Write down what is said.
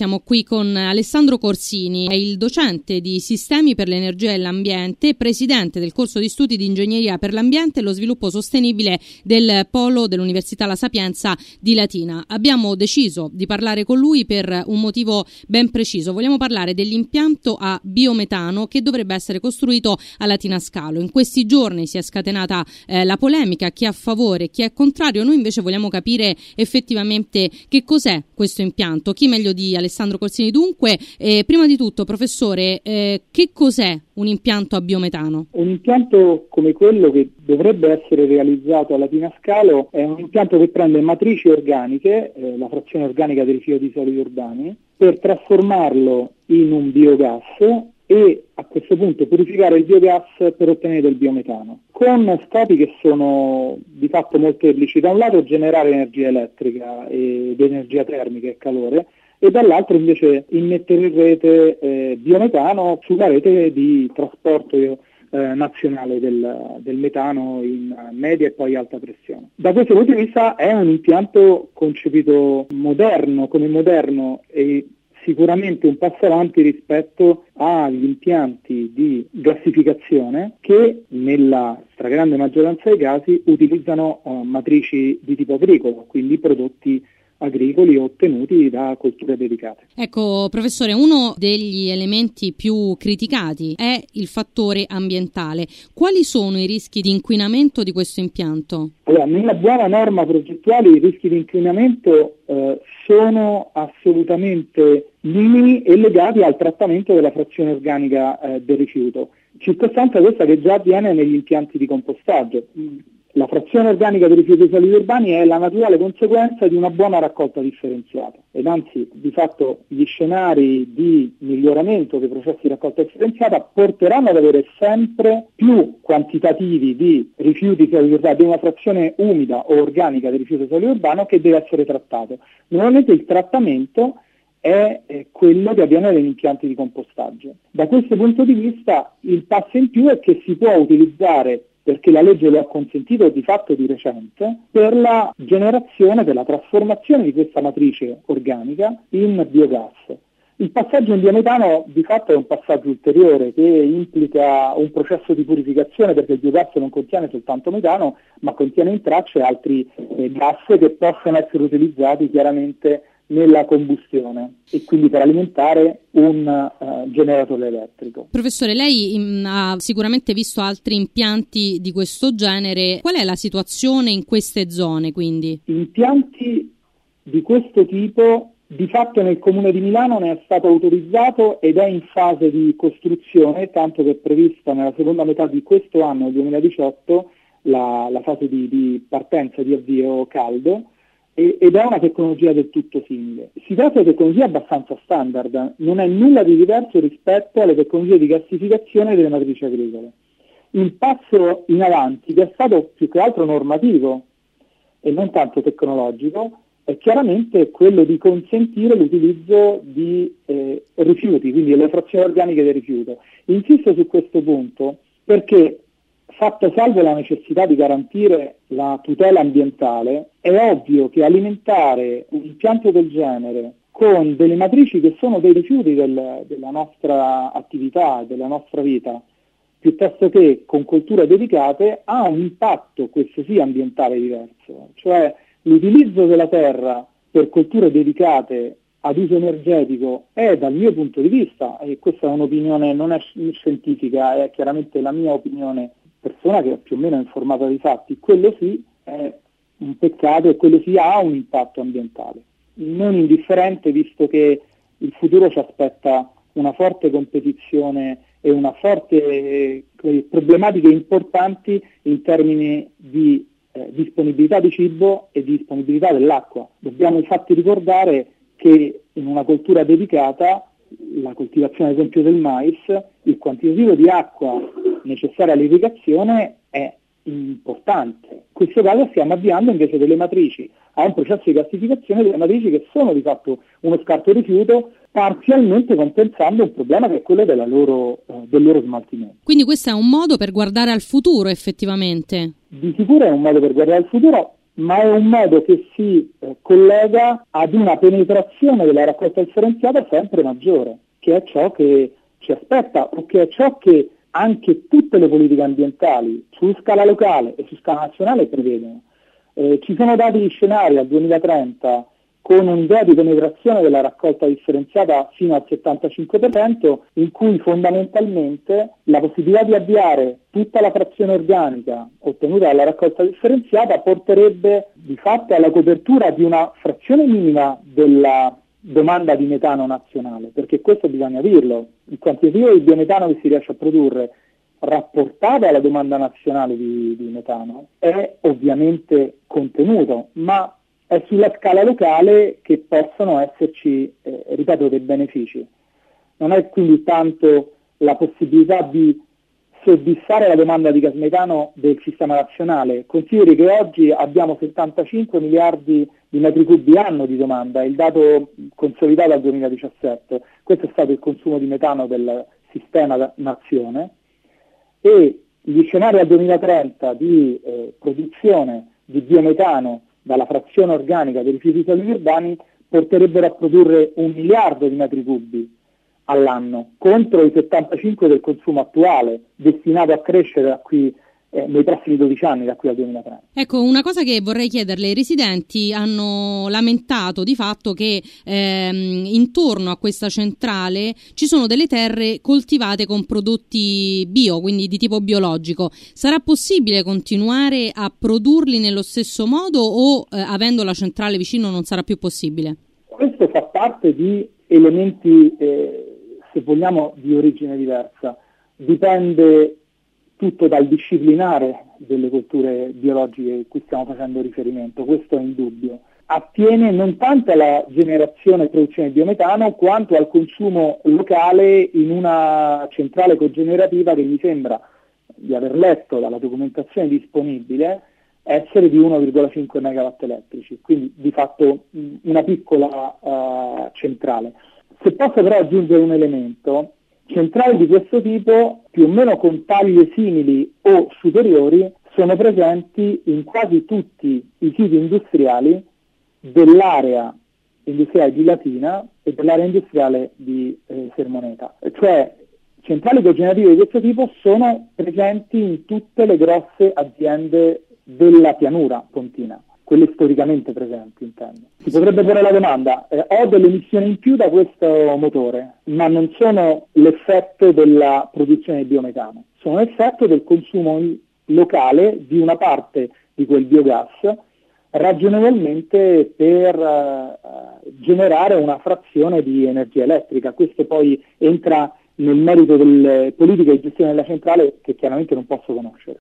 Siamo qui con Alessandro Corsini, è il docente di Sistemi per l'Energia e l'Ambiente, presidente del corso di studi di Ingegneria per l'Ambiente e lo Sviluppo Sostenibile del Polo dell'Università La Sapienza di Latina. Abbiamo deciso di parlare con lui per un motivo ben preciso. Vogliamo parlare dell'impianto a biometano che dovrebbe essere costruito a Latina Scalo. In questi giorni si è scatenata la polemica, chi è a favore, chi è contrario. Noi invece vogliamo capire effettivamente che cos'è questo impianto. Chi meglio di Alessandro Corsini? Dunque, prima di tutto, professore, che cos'è un impianto a biometano? Un impianto come quello che dovrebbe essere realizzato a Latina Scalo è un impianto che prende matrici organiche, la frazione organica dei rifiuti solidi urbani, per trasformarlo in un biogas e a questo punto purificare il biogas per ottenere del biometano, con scopi che sono di fatto molteplici. Da un lato generare energia elettrica ed energia termica e calore, e dall'altro invece immettere in rete biometano sulla rete di trasporto nazionale del metano in media e poi alta pressione. Da questo punto di vista è un impianto concepito come moderno e sicuramente un passo avanti rispetto agli impianti di gassificazione che nella stragrande maggioranza dei casi utilizzano matrici di tipo agricolo, quindi prodotti agricoli ottenuti da colture dedicate. Ecco, professore, uno degli elementi più criticati è il fattore ambientale. Quali sono i rischi di inquinamento di questo impianto? Allora, nella buona norma progettuale i rischi di inquinamento sono assolutamente minimi e legati al trattamento della frazione organica del rifiuto, circostanza questa che già avviene negli impianti di compostaggio. La frazione organica dei rifiuti solidi urbani è la naturale conseguenza di una buona raccolta differenziata ed anzi di fatto gli scenari di miglioramento dei processi di raccolta differenziata porteranno ad avere sempre più quantitativi di rifiuti solidi urbani, di una frazione umida o organica del rifiuto solido urbano che deve essere trattato. Normalmente il trattamento è quello che avviene negli impianti di compostaggio. Da questo punto di vista il passo in più è che si può utilizzare, perché la legge lo ha consentito di fatto di recente, per la generazione, per la trasformazione di questa matrice organica in biogas. Il passaggio in biometano di fatto è un passaggio ulteriore che implica un processo di purificazione, perché il biogas non contiene soltanto metano, ma contiene in tracce altri gas che possono essere utilizzati chiaramente nella combustione e quindi per alimentare un generatore elettrico. Professore, lei ha sicuramente visto altri impianti di questo genere. Qual è la situazione in queste zone, quindi? Impianti di questo tipo di fatto nel Comune di Milano ne è stato autorizzato ed è in fase di costruzione, tanto che è prevista nella seconda metà di questo anno, 2018, la fase di partenza, di avvio caldo, ed è una tecnologia del tutto simile. Si tratta di tecnologia abbastanza standard, non è nulla di diverso rispetto alle tecnologie di gassificazione delle matrici agricole. Il passo in avanti, che è stato più che altro normativo e non tanto tecnologico, è chiaramente quello di consentire l'utilizzo di rifiuti, quindi le frazioni organiche del rifiuto. Insisto su questo punto perché, fatta salvo la necessità di garantire la tutela ambientale, è ovvio che alimentare un impianto del genere con delle matrici che sono dei rifiuti della nostra attività, della nostra vita, piuttosto che con colture dedicate, ha un impatto, questo sì, ambientale diverso. Cioè l'utilizzo della terra per colture dedicate ad uso energetico è, dal mio punto di vista, e questa è un'opinione non è scientifica, è chiaramente la mia opinione, persona che è più o meno informata dei fatti, quello sì è un peccato e quello sì ha un impatto ambientale. Non indifferente, visto che il futuro ci aspetta una forte competizione e una forte problematiche importanti in termini di disponibilità di cibo e di disponibilità dell'acqua. Dobbiamo infatti ricordare che in una coltura dedicata, la coltivazione ad esempio del mais, il quantitativo di acqua necessaria all'irrigazione è importante. In questo caso stiamo avviando invece delle matrici a un processo di gassificazione delle matrici che sono di fatto uno scarto rifiuto, parzialmente compensando un problema che è quello del loro smaltimento. Quindi questo è un modo per guardare al futuro effettivamente? Di sicuro è un modo per guardare al futuro, ma è un modo che si collega ad una penetrazione della raccolta differenziata sempre maggiore, che è ciò che ci aspetta o che è ciò che anche tutte le politiche ambientali su scala locale e su scala nazionale prevedono. Ci sono dati di scenari al 2030 con un'idea di penetrazione della raccolta differenziata fino al 75%, in cui fondamentalmente la possibilità di avviare tutta la frazione organica ottenuta dalla raccolta differenziata porterebbe di fatto alla copertura di una frazione minima della domanda di metano nazionale, perché questo bisogna dirlo, il quantitativo di biometano che si riesce a produrre rapportato alla domanda nazionale di metano è ovviamente contenuto, ma è sulla scala locale che possono esserci, ripeto, dei benefici. Non è quindi tanto la possibilità di soddisfare la domanda di gas metano del sistema nazionale. Consideri che oggi abbiamo 75 miliardi di metri cubi anno di domanda, il dato consolidato dal 2017. Questo è stato il consumo di metano del sistema nazione, e gli scenari al 2030 di produzione di biometano dalla frazione organica dei rifiuti solidi urbani porterebbero a produrre 1 miliardo di metri cubi all'anno, contro i 75 del consumo attuale, destinato a crescere da qui nei prossimi 12 anni, da qui al 2030. Ecco, una cosa che vorrei chiederle: i residenti hanno lamentato di fatto che intorno a questa centrale ci sono delle terre coltivate con prodotti bio, quindi di tipo biologico. Sarà possibile continuare a produrli nello stesso modo o avendo la centrale vicino non sarà più possibile? Questo fa parte di elementi, se vogliamo, di origine diversa. Dipende tutto dal disciplinare delle colture biologiche a cui stiamo facendo riferimento, questo è indubbio. Attiene non tanto alla generazione e produzione di biometano quanto al consumo locale in una centrale cogenerativa che mi sembra, di aver letto dalla documentazione disponibile, essere di 1,5 megawatt elettrici, quindi di fatto una piccola centrale. Se posso però aggiungere un elemento, centrali di questo tipo, più o meno con taglie simili o superiori, sono presenti in quasi tutti i siti industriali dell'area industriale di Latina e dell'area industriale di Sermoneta. Cioè, centrali cogenerative di questo tipo sono presenti in tutte le grosse aziende della pianura pontina, quelle storicamente presenti, intendo. Si potrebbe porre la domanda, ho delle emissioni in più da questo motore, ma non sono l'effetto della produzione di biometano, sono l'effetto del consumo locale di una parte di quel biogas, ragionevolmente per generare una frazione di energia elettrica. Questo poi entra nel merito delle politiche di gestione della centrale che chiaramente non posso conoscere.